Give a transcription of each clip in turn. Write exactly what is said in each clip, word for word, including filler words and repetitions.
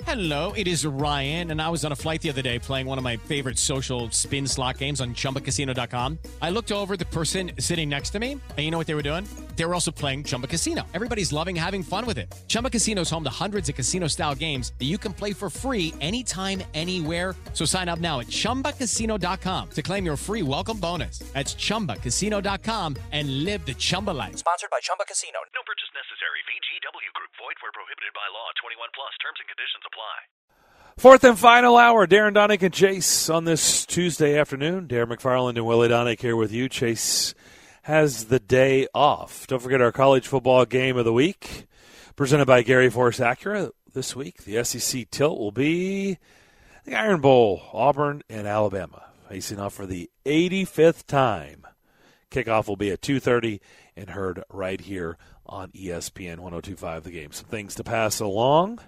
Hello, it is Ryan, and I was on a flight the other day playing one of my favorite social spin slot games on Chumba Casino dot com. I looked over at the person sitting next to me, and you know what they were doing? They were also playing Chumba Casino. Everybody's loving having fun with it. Chumba Casino is home to hundreds of casino-style games that you can play for free anytime, anywhere. So sign up now at Chumba Casino dot com to claim your free welcome bonus. That's Chumba Casino dot com and live the Chumba life. Sponsored by Chumba Casino. No purchase necessary. V G W Group. Void where prohibited by law. twenty-one plus. Terms and conditions apply. Fourth and final hour, Darren Donick and Chase on this Tuesday afternoon. Darren McFarland and Willie Donick here with you. Chase has the day off. Don't forget our college football game of the week, presented by Gary Force Acura. This week, the S E C tilt will be the Iron Bowl, Auburn and Alabama, facing off for the eighty-fifth time. Kickoff will be at two thirty and heard right here on E S P N one oh two point five The Game. Some things to pass along.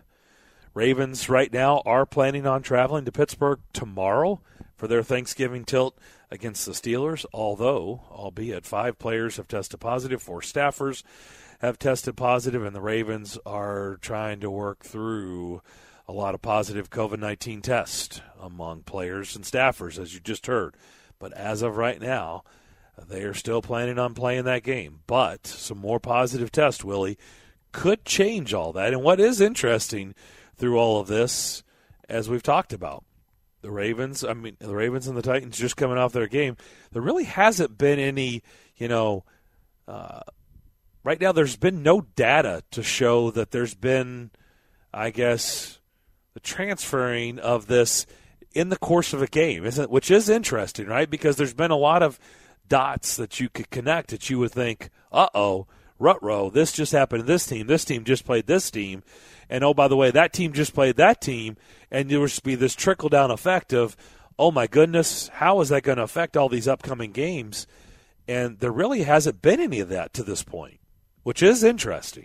Ravens right now are planning on traveling to Pittsburgh tomorrow for their Thanksgiving tilt against the Steelers, although, albeit five players have tested positive, four staffers have tested positive, and the Ravens are trying to work through a lot of positive covid nineteen tests among players and staffers, as you just heard. But as of right now, they are still planning on playing that game. But some more positive tests, Willie, could change all that. And what is interesting through all of this, as we've talked about, the Ravens, I mean, the Ravens and the Titans just coming off their game, there really hasn't been any, you know, uh, right now there's been no data to show that there's been, I guess, the transferring of this in the course of a game, isn't it? Which is interesting, right? Because there's been a lot of dots that you could connect that you would think, uh-oh, ruh-roh, this just happened to this team, this team just played this team, and oh, by the way, that team just played that team, and there would be this trickle-down effect of, oh my goodness, how is that going to affect all these upcoming games? And there really hasn't been any of that to this point, which is interesting.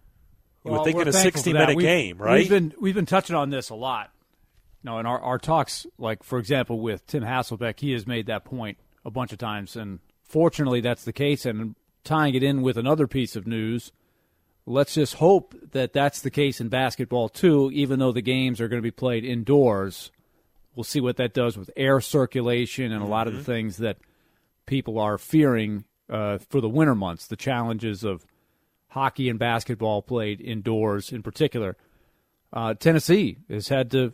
You well, would think in a sixty-minute game, right? We've been, we've been touching on this a lot. You know, in our, our talks, like, for example, with Tim Hasselbeck, he has made that point a bunch of times, and fortunately that's the case. And tying it in with another piece of news, let's just hope that that's the case in basketball too, even though the games are going to be played indoors. We'll see what that does with air circulation and a lot of the things that people are fearing uh, for the winter months, the challenges of hockey and basketball played indoors in particular. Uh, Tennessee has had to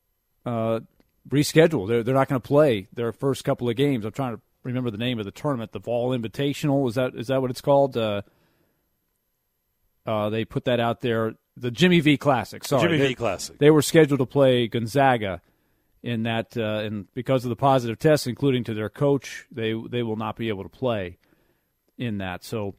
uh, reschedule. They're, they're not going to play their first couple of games. I'm trying to remember the name of the tournament, the Fall Invitational. Is that is that what it's called? Uh, uh, they put that out there. The Jimmy V Classic. Sorry, Jimmy they, V Classic. They were scheduled to play Gonzaga in that, uh, and because of the positive tests, including to their coach, they they will not be able to play in that. So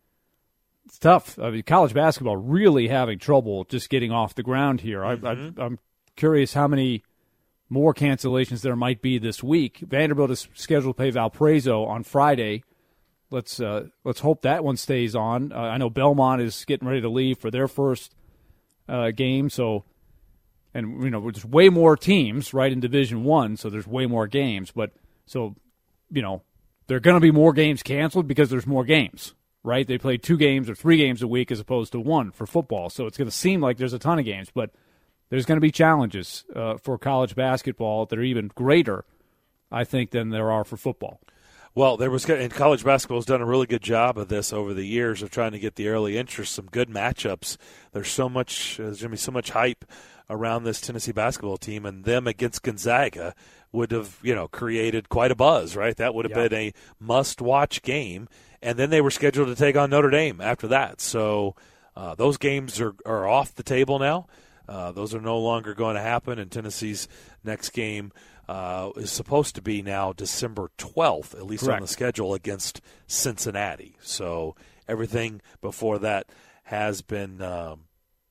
it's tough. I mean, college basketball really having trouble just getting off the ground here. Mm-hmm. I, I, I'm curious how many more cancellations there might be this week. Vanderbilt is scheduled to play Valparaiso on Friday. Let's uh, let's hope that one stays on. Uh, I know Belmont is getting ready to leave for their first uh, game. So, and you know, there's way more teams right in Division One, so there's way more games. But so, you know, there are going to be more games canceled because there's more games, right? They play two games or three games a week as opposed to one for football. So it's going to seem like there's a ton of games, but there's going to be challenges uh, for college basketball that are even greater, I think, than there are for football. Well, there was, and college basketball has done a really good job of this over the years of trying to get the early interest, some good matchups. There's so much, there's going to be so much hype around this Tennessee basketball team, and them against Gonzaga would have, you know, created quite a buzz, right? That would have yeah. been a must-watch game, and then they were scheduled to take on Notre Dame after that. So uh, those games are, are off the table now. Uh, those are no longer going to happen, and Tennessee's next game uh, is supposed to be now December twelfth, at least Correct. on the schedule, against Cincinnati. So everything before that has been um,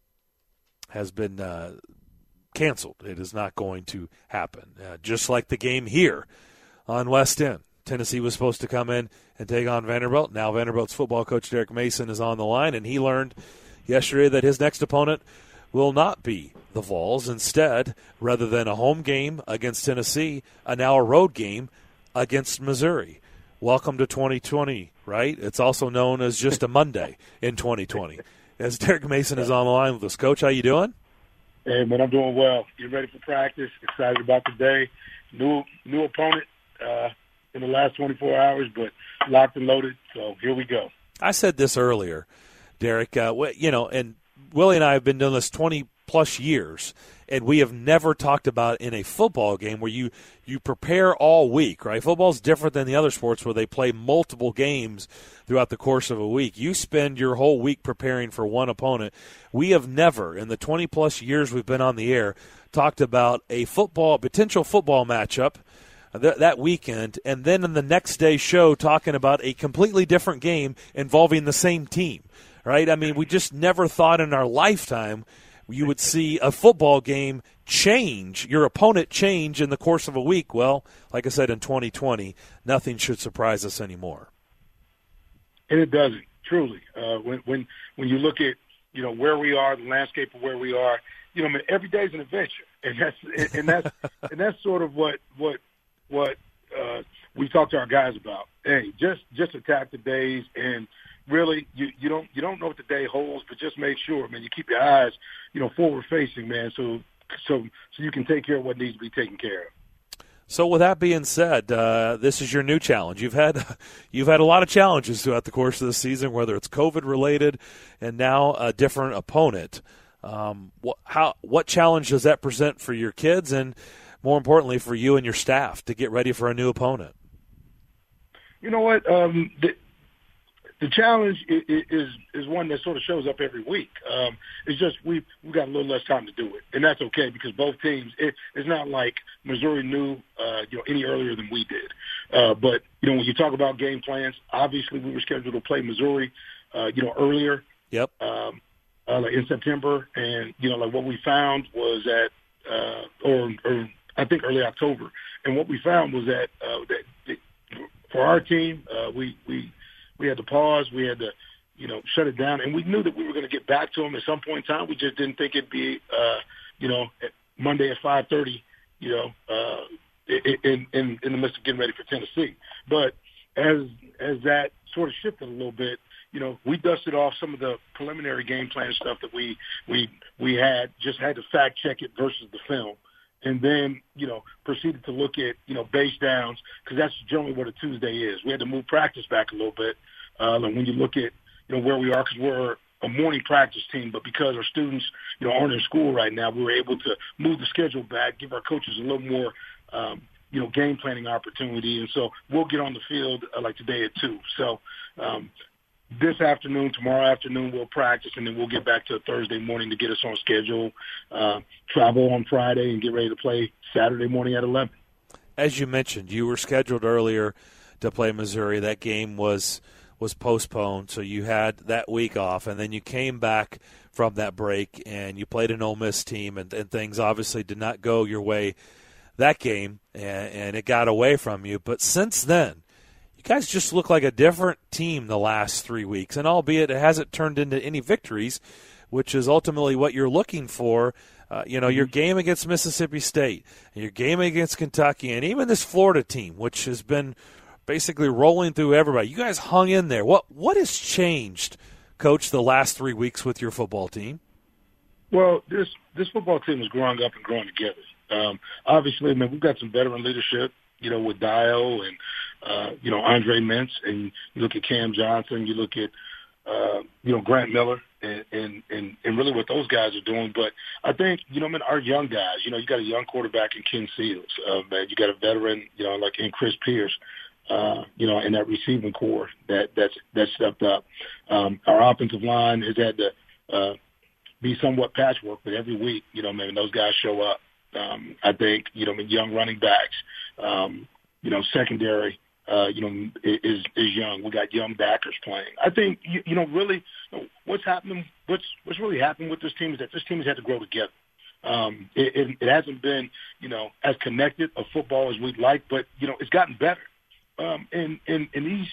has been uh, canceled. It is not going to happen. Uh, just like the game here on West End. Tennessee was supposed to come in and take on Vanderbilt. Now Vanderbilt's football coach Derek Mason is on the line, and he learned yesterday that his next opponent will not be the Vols. Instead, rather than a home game against Tennessee, a now a road game against Missouri. Welcome to twenty twenty, right? It's also known as just a Monday in twenty twenty. As Derek Mason is on the line with us. Coach, how you doing? Hey, man, I'm doing well. Getting ready for practice. Excited about the day. New new opponent uh, in the last twenty-four hours, but locked and loaded. So here we go. I said this earlier, Derek. Uh, you know, and Willie and I have been doing this twenty plus years, and we have never talked about in a football game where you you prepare all week, right? Football's different than the other sports where they play multiple games throughout the course of a week. You spend your whole week preparing for one opponent. We have never, in the twenty plus years we've been on the air, talked about a football potential football matchup th- that weekend, and then in the next day's show talking about a completely different game involving the same team, right? I mean, we just never thought in our lifetime you would see a football game change, your opponent change in the course of a week. Well, like I said, in twenty twenty, nothing should surprise us anymore. And it doesn't, truly. Uh, when when when you look at, you know, where we are, the landscape of where we are, you know, I mean, every day is an adventure, and that's and that's and that's sort of what what what uh, we talk to our guys about. Hey, just just attack the days, and really, you, you don't you don't know what the day holds, but just make sure, man, you keep your eyes, you know, forward facing, man, so so so you can take care of what needs to be taken care of. So with that being said, uh, this is your new challenge. You've had you've had a lot of challenges throughout the course of the season, whether it's COVID related and now a different opponent. Um, what how what challenge does that present for your kids, and more importantly for you and your staff to get ready for a new opponent? You know what? Um, the, the challenge is, is is one that sort of shows up every week. Um, it's just we've, we've got a little less time to do it, and that's okay because both teams, it, it's not like Missouri knew uh, you know, any earlier than we did. Uh, but, you know, when you talk about game plans, obviously we were scheduled to play Missouri, uh, you know, earlier. Yep. Um, uh, like in September, and, you know, like what we found was that, uh, or, or I think early October, and what we found was that, uh, that, that for our team, uh, we, we, we had to pause. We had to, you know, shut it down. And we knew that we were going to get back to them at some point in time. We just didn't think it'd be, uh, you know, Monday at five thirty, you know, uh, in, in, in the midst of getting ready for Tennessee. But as as that sort of shifted a little bit, you know, we dusted off some of the preliminary game plan stuff that we we we had, just had to fact check it versus the film. And then, you know, proceeded to look at, you know, base downs, because that's generally what a Tuesday is. We had to move practice back a little bit. Uh, and when you look at, you know, where we are, because we're a morning practice team, but because our students, you know, aren't in school right now, we were able to move the schedule back, give our coaches a little more, um, you know, game planning opportunity. And so we'll get on the field uh, like today at two. So um, this afternoon, tomorrow afternoon, we'll practice, and then we'll get back to Thursday morning to get us on schedule, uh, travel on Friday, and get ready to play Saturday morning at eleven. As you mentioned, you were scheduled earlier to play Missouri. That game was was postponed, so you had that week off, and then you came back from that break, and you played an Ole Miss team, and, and things obviously did not go your way that game, and, and it got away from you. But since then, you guys just look like a different team the last three weeks, and albeit it hasn't turned into any victories, which is ultimately what you're looking for. Uh, you know, your game against Mississippi State, and your game against Kentucky, and even this Florida team, which has been basically rolling through everybody. You guys hung in there. What what has changed, Coach, the last three weeks with your football team? Well, this this football team is growing up and growing together. Um, obviously, I mean, we've got some veteran leadership, you know, with Dio and, uh, you know, Andre Mintz, and you look at Cam Johnson, you look at, uh, you know, Grant Miller, and, and, and, and really what those guys are doing. But I think, you know, I mean, our young guys, you know, you got a young quarterback in Ken Seals, uh, man, you got a veteran, you know, like in Chris Pierce, uh, you know, in that receiving core that, that's, that stepped up. Um, our offensive line has had to, uh, be somewhat patchwork, but every week, you know, man, those guys show up. Um, I think, you know, young running backs, um, you know, secondary, uh, you know, is, is young. We got young backers playing. I think, you, you know, really what's happening, what's, what's really happened with this team is that this team has had to grow together. Um, it, it, it hasn't been, you know, as connected a football as we'd like, but, you know, it's gotten better. Um, and, and, and these,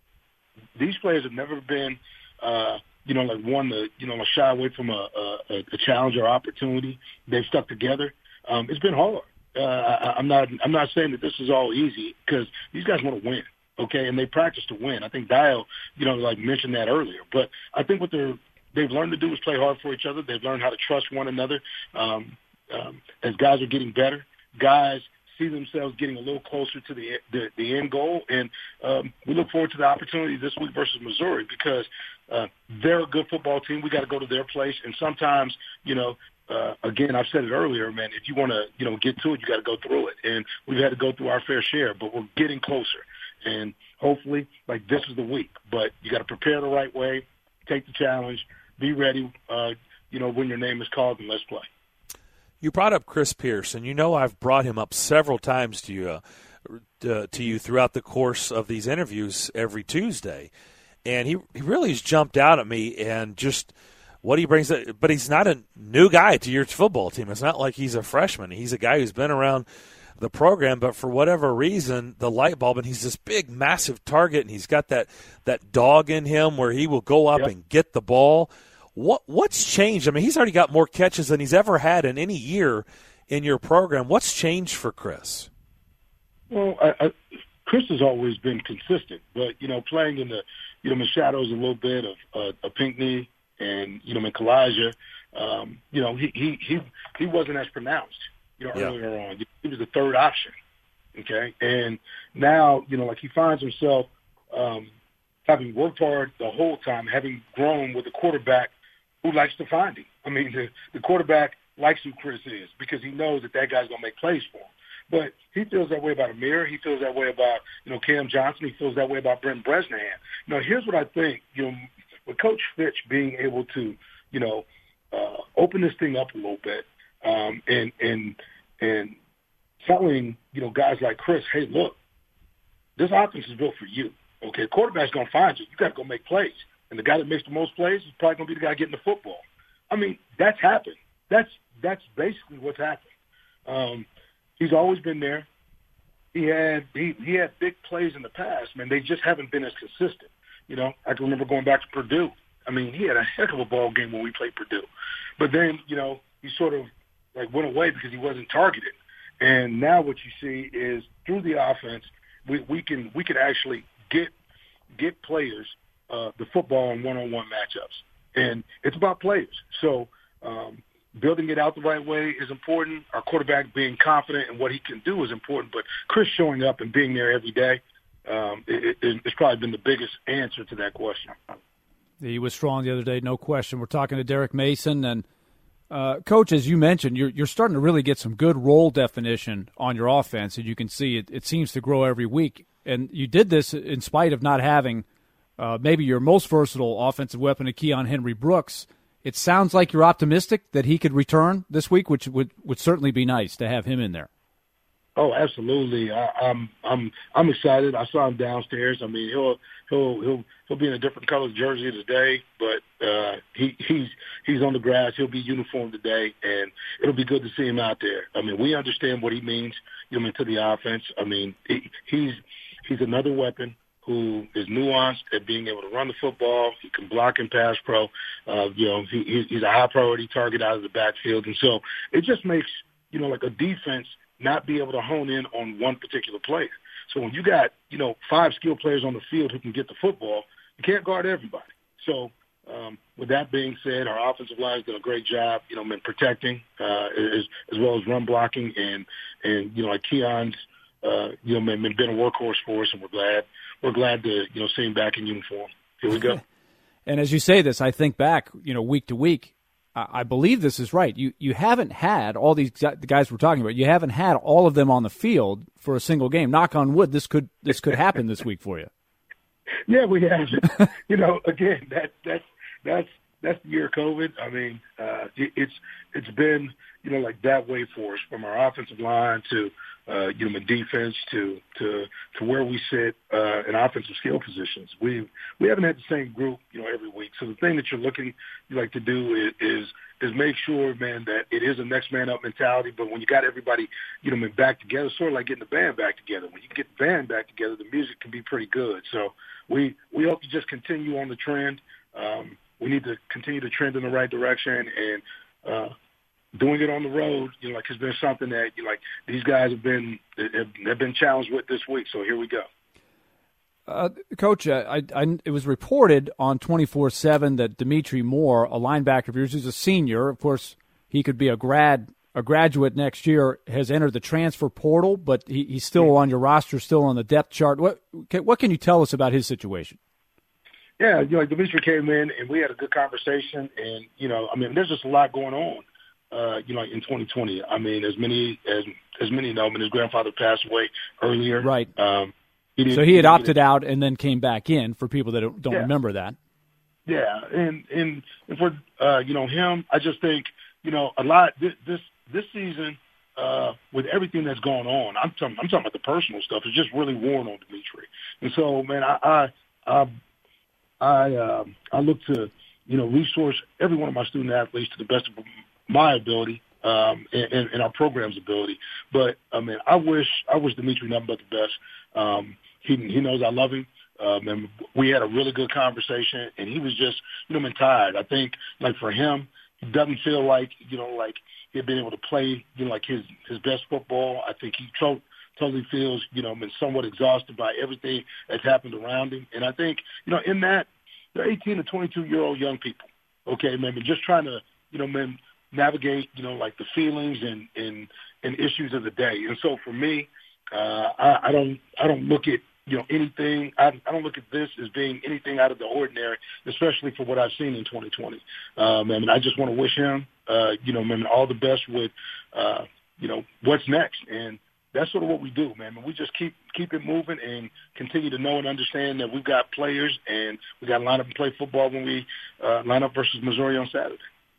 these players have never been, uh, you know, like one to, you know, shy away from a, a, a challenge or opportunity. They've stuck together. Um, it's been hard. Uh, I, I'm not. I'm not saying that this is all easy, because these guys want to win, okay, and they practice to win. I think Dio, you know, like mentioned that earlier. But I think what they're they've learned to do is play hard for each other. They've learned how to trust one another. Um, um, as guys are getting better, guys see themselves getting a little closer to the the, the end goal, and um, we look forward to the opportunity this week versus Missouri because uh, they're a good football team. We got to go to their place, and sometimes, you know, uh, again, I've said it earlier, man. If you want to, you know, get to it, you got to go through it, and we've had to go through our fair share, but we're getting closer, and hopefully, like this is the week. But you got to prepare the right way, take the challenge, be ready. Uh, you know, when your name is called, and let's play. You brought up Chris Pierce, and you know I've brought him up several times to you, uh, uh, to you throughout the course of these interviews every Tuesday, and he he really has jumped out at me and just what he brings. But he's not a new guy to your football team. It's not like he's a freshman. He's a guy who's been around the program, but for whatever reason, the light bulb, and he's this big, massive target, and he's got that that dog in him where he will go up yep. and get the ball. What what's changed? I mean, he's already got more catches than he's ever had in any year in your program. What's changed for Chris? Well, I, I, Chris has always been consistent, but you know, playing in the you know in the shadows a little bit of uh, a Pinckney and you know Mikalaja, um, you know, he he he he wasn't as pronounced, you know, yeah. earlier on. He was the third option, okay, and now you know, like he finds himself um, having worked hard the whole time, having grown with a quarterback who likes to find him. I mean, the, the quarterback likes who Chris is because he knows that that guy's going to make plays for him. But he feels that way about Amir. He feels that way about, you know, Cam Johnson. He feels that way about Brent Bresnahan. Now, here's what I think, you know, with Coach Fitch being able to, you know, uh, open this thing up a little bit um, and, and, and telling, you know, guys like Chris, hey, look, this offense is built for you. Okay, the quarterback's going to find you. You got to go make plays. And the guy that makes the most plays is probably going to be the guy getting the football. I mean, that's happened. That's that's basically what's happened. Um, he's always been there. He had he, he had big plays in the past, man. They just haven't been as consistent. You know, I can remember going back to Purdue. I mean, he had a heck of a ball game when we played Purdue. But then, you know, he sort of like went away because he wasn't targeted. And now what you see is through the offense, we, we can we can actually get get players Uh, the football in one-on-one matchups. And it's about players. So um, building it out the right way is important. Our quarterback being confident in what he can do is important. But Chris showing up and being there every day, um, it, it, it's probably been the biggest answer to that question. He was strong the other day, no question. We're talking to Derek Mason. And, uh, Coach, as you mentioned, you're, you're starting to really get some good role definition on your offense. And you can see it, it seems to grow every week. And you did this in spite of not having – Uh, maybe your most versatile offensive weapon, Keon Henry Brooks. It sounds like you're optimistic that he could return this week, which would, would certainly be nice to have him in there. Oh, absolutely. I, I'm I'm I'm excited. I saw him downstairs. I mean, he'll he'll he'll he'll be in a different colored jersey today, but uh, he he's he's on the grass. He'll be uniformed today, and it'll be good to see him out there. I mean, we understand what he means, you know, to the offense. I mean, he, he's he's another weapon who is nuanced at being able to run the football. He can block and pass pro. Uh, you know, he, he's a high priority target out of the backfield. And so it just makes, you know, like a defense not be able to hone in on one particular player. So when you got, you know, five skilled players on the field who can get the football, you can't guard everybody. So um, with that being said, our offensive line has done a great job, you know, in protecting uh, as, as well as run blocking. And, and you know, like Keon's, uh, you know, been a workhorse for us, and we're glad. We're glad to, you know, see him back in uniform. Here we go. And as you say this, I think back, you know, week to week, I believe this is right. You you haven't had all these the guys we're talking about. You haven't had all of them on the field for a single game. Knock on wood, this could this could happen this week for you. Yeah, we have. You know, again, that that's that's that's the year of COVID. I mean, uh, it, it's it's been, you know, like that way for us, from our offensive line to uh, you know, the defense to to to where we sit uh, in offensive skill positions. We we haven't had the same group, you know, every week. So the thing that you're looking you like to do is, is is make sure, man, that it is a next man up mentality. But when you got everybody, you know, back together, sort of like getting the band back together. When you get the band back together, the music can be pretty good. So we we hope to just continue on the trend. Um, we need to continue to trend in the right direction, and uh, doing it on the road, you know, like has been something that, you know, like these guys have been have, have been challenged with this week. So here we go. Uh, Coach, uh, I, I, it was reported on twenty-four seven that Dimitri Moore, a linebacker of yours, who's a senior, of course, he could be a grad, a graduate next year, has entered the transfer portal, but he, he's still on your roster, still on the depth chart. What what can you tell us about his situation? Yeah, you know, Dimitri came in and we had a good conversation, and you know, I mean, there's just a lot going on. Uh, you know, in twenty twenty, I mean, as many as as many know, I mean, his grandfather passed away earlier. Right. Um, He so he had opted out and then came back in, for people that don't, don't yeah. remember that. Yeah, and and, and for uh, you know him, I just think you know a lot this this, this season uh, with everything that's going on. I'm talking I'm talking about the personal stuff. It's just really worn on Dimitri, and so man, I I I I, uh, I look to you know resource every one of my student athletes to the best of my ability. Um, and, and our program's ability, but I mean, I wish I wish Dimitri nothing but the best. Um, he he knows I love him, um, and we had a really good conversation. And he was just, you know, man, tired. I think, like for him, he doesn't feel like you know, like he'd been able to play, you know, like his his best football. I think he to- totally feels, you know, been somewhat exhausted by everything that's happened around him. And I think, you know, in that, they're eighteen to twenty-two year old young people. Okay, man, but just trying to, you know, man. navigate, you know, like the feelings and, and, and issues of the day. And so for me, uh, I, I don't, I don't look at, you know, anything, I, I don't look at this as being anything out of the ordinary, especially for what I've seen in twenty twenty. Um, and I just want to wish him, uh, you know, man, all the best with, uh, you know, what's next. And that's sort of what we do, man. We just keep, keep it moving and continue to know and understand that we've got players and we got to line up and play football when we uh, line up versus Missouri on Saturday.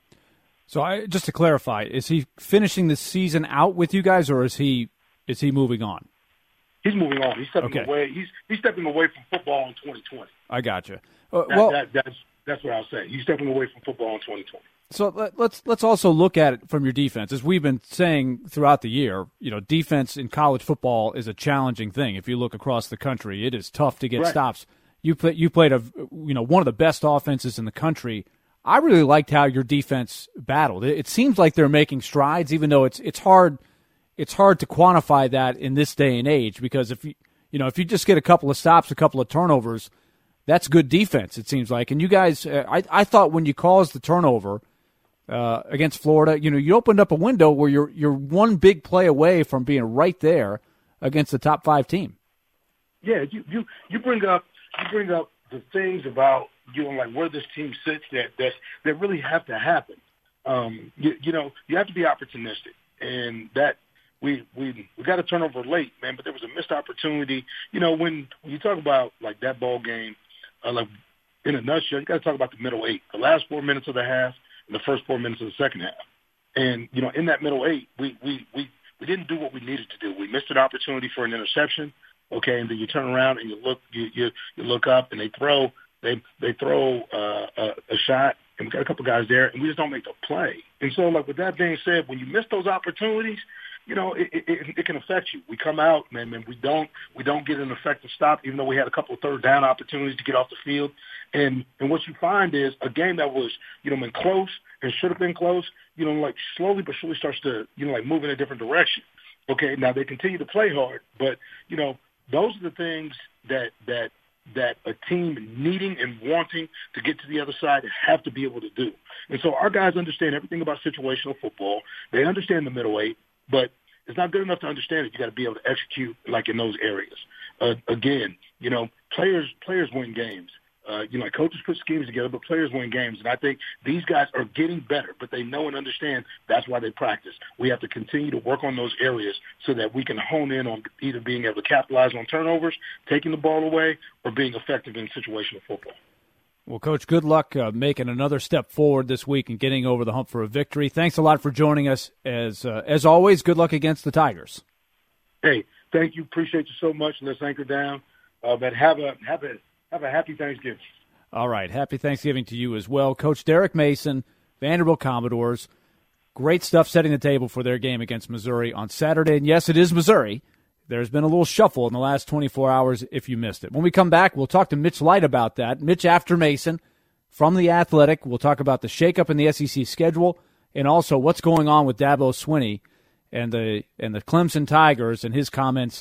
So I, just to clarify, is he finishing the season out with you guys, or is he is he moving on? He's moving on. He's stepping okay. away. He's he's stepping away from football in twenty twenty. I gotcha. Uh, that, well, that, that's that's what I'll say. He's stepping away from football in twenty twenty. So let, let's let's also look at it from your defense, as we've been saying throughout the year. You know, defense in college football is a challenging thing. If you look across the country, it is tough to get right. stops. You play, you played a you know one of the best offenses in the country. I really liked how your defense battled. It seems like they're making strides, even though it's it's hard it's hard to quantify that in this day and age. Because if you you know if you just get a couple of stops, a couple of turnovers, that's good defense. It seems like. And you guys, uh, I I thought when you caused the turnover uh, against Florida, you know, you opened up a window where you're you're one big play away from being right there against the top five team. Yeah, you you you bring up you bring up the things about, you know, like where this team sits that that, that really have to happen. Um, you, you know, you have to be opportunistic, and that we we we got a turnover late, man. But there was a missed opportunity. You know, when when you talk about like that ball game, uh, like in a nutshell, you got to talk about the middle eight, the last four minutes of the half, and the first four minutes of the second half. And you know, in that middle eight, we we we we didn't do what we needed to do. We missed an opportunity for an interception. Okay, and then you turn around and you look, you you, you look up and they throw. They they throw uh, a, a shot, and we got a couple guys there, and we just don't make the play. And so, like with that being said, when you miss those opportunities, you know it, it, it can affect you. We come out, man, man, we don't we don't get an effective stop, even though we had a couple of third down opportunities to get off the field. And and what you find is a game that was you know been close and should have been close, you know, like slowly but surely starts to you know like move in a different direction. Okay, now they continue to play hard, but you know those are the things that that. that a team needing and wanting to get to the other side have to be able to do. And so our guys understand everything about situational football. They understand the middle eight, but it's not good enough to understand it. You got to be able to execute like in those areas. Uh, again, you know, players players win games. Uh, you know, like coaches put schemes together, but players win games. And I think these guys are getting better, but they know and understand that's why they practice. We have to continue to work on those areas so that we can hone in on either being able to capitalize on turnovers, taking the ball away, or being effective in situational football. Well, Coach, good luck uh, making another step forward this week and getting over the hump for a victory. Thanks a lot for joining us. As uh, as always, good luck against the Tigers. Hey, thank you. Appreciate you so much. Let's anchor down. Uh, but have a have a Have a happy Thanksgiving. All right. Happy Thanksgiving to you as well. Coach Derek Mason, Vanderbilt Commodores. Great stuff setting the table for their game against Missouri on Saturday. And, yes, it is Missouri. There's been a little shuffle in the last twenty-four hours if you missed it. When we come back, we'll talk to Mitch Light about that. Mitch after Mason from The Athletic. We'll talk about the shakeup in the S E C schedule and also what's going on with Dabo Swinney and the and the Clemson Tigers and his comments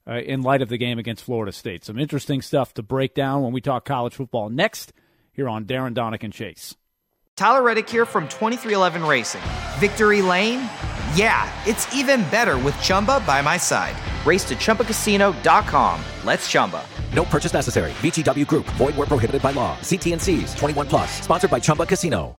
uh, in light of the game against Florida State. Some interesting stuff to break down when we talk college football next here on Darren, Donick, and Chase. Tyler Reddick here from twenty-three eleven Racing. Victory Lane? Yeah, it's even better with Chumba by my side. Race to Chumba Casino dot com. Let's Chumba. No purchase necessary. V G W Group. Void where prohibited by law. See T and C's. twenty-one plus. Sponsored by Chumba Casino.